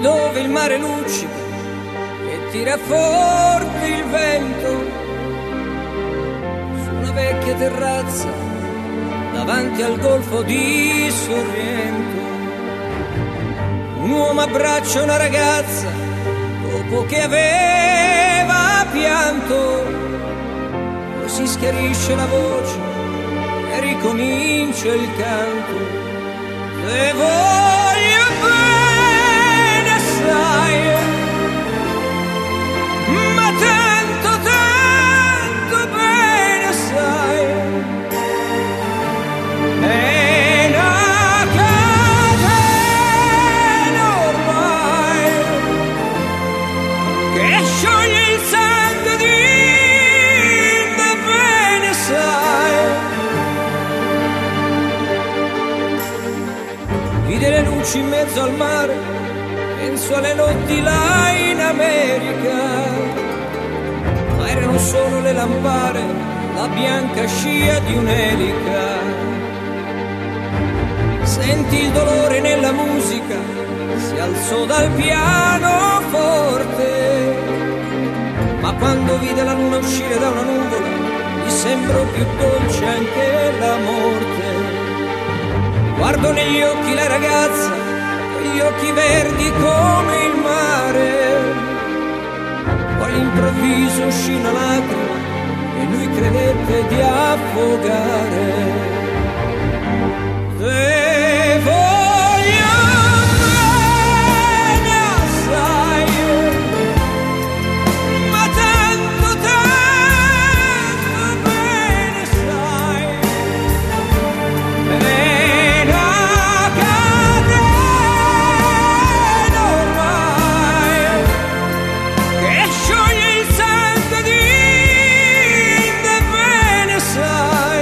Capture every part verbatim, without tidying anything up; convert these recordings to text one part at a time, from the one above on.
dove il mare luccica e tira forte il vento, su una vecchia terrazza davanti al golfo di Sorrento, un uomo abbraccia una ragazza dopo che aveva pianto, poi si schiarisce la voce e ricomincia il canto. Te voglio bene assai, ma tanto, tanto bene assai. È una catena ormai che scioglie il sangue di te bene assai. Vide le luci in mezzo al mare, penso alle notti là in America, ma erano solo le lampare, la bianca scia di un'elica. Sentì il dolore nella musica, si alzò dal pianoforte, ma quando vide la luna uscire da una nuvola, gli sembrò più dolce anche la morte. Guardo negli occhi la ragazza, quegli occhi verdi come il mare, poi all'improvviso uscì una lacrima e lui credette di affogare. Te voglio bene assai, ma tanto, tanto bene sai. È una catena ormai che scioglie il sangue di te bene sai.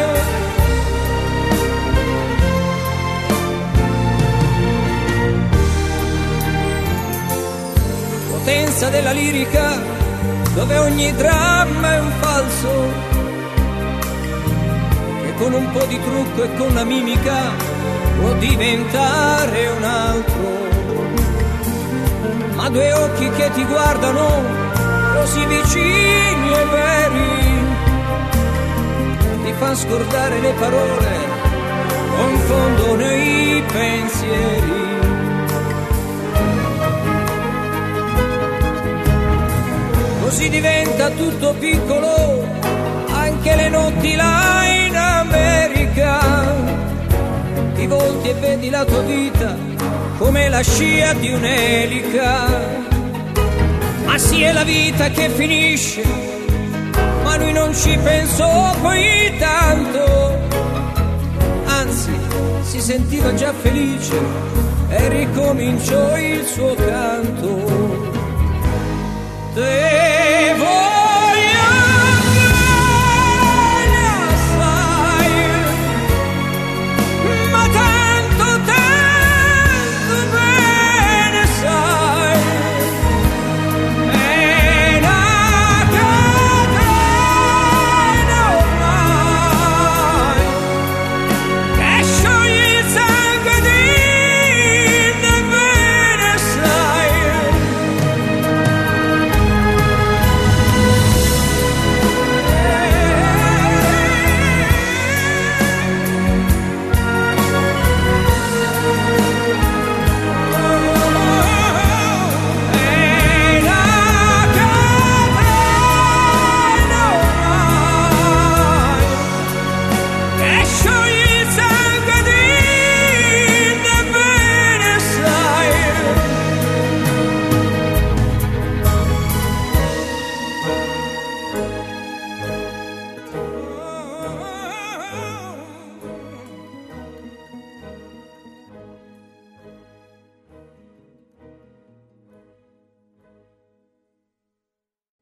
Potenza della lirica, dove ogni dramma è un falso, che con un po' di trucco e con la mimica può diventare un altro. Ma due occhi che ti guardano così vicini e veri, ti fan scordare le parole, confondono i pensieri. Così diventa tutto piccolo, anche le notti là in America. Ti volti e vedi la tua vita come la scia di un'elica. Ma sì, è la vita che finisce, ma lui non ci pensò poi tanto. Anzi, si sentiva già felice e ricominciò il suo canto. Te